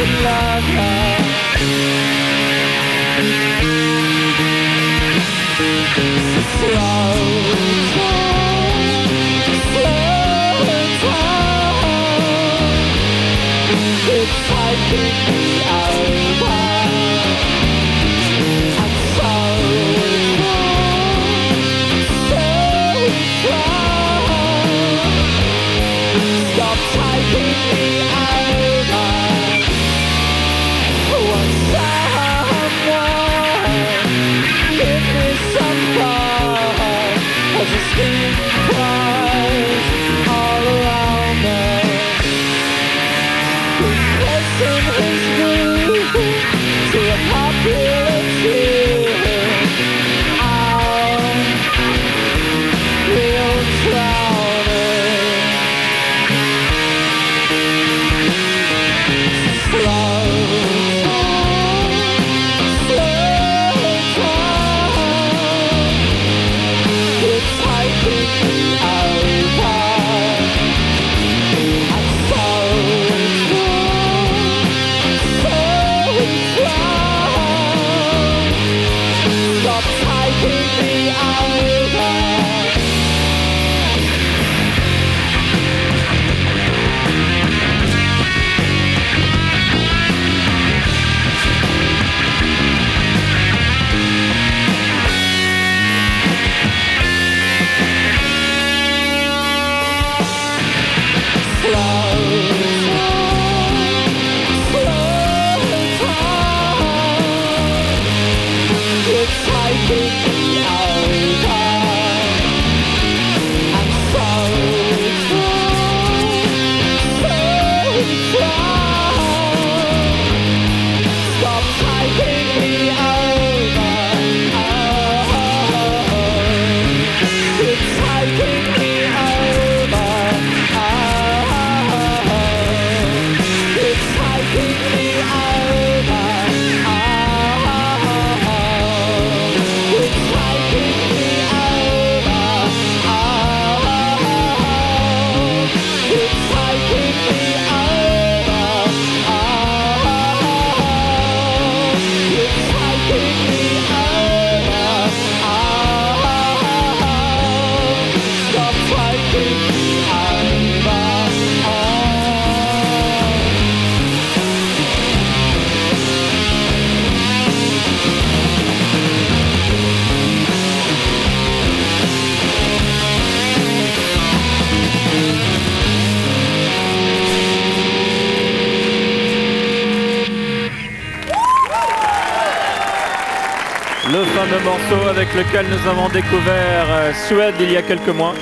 Le fameux morceau avec lequel nous avons découvert Suède il y a quelques mois.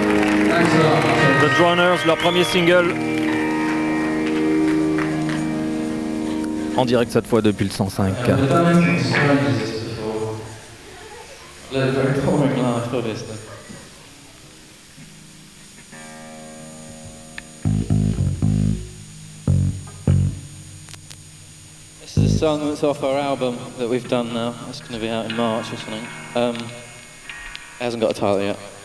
The Drowners, leur premier single. En direct cette fois depuis le 105. This is a song that's off our album that we've done now. It's going to be out in March or something. It hasn't got a title yet.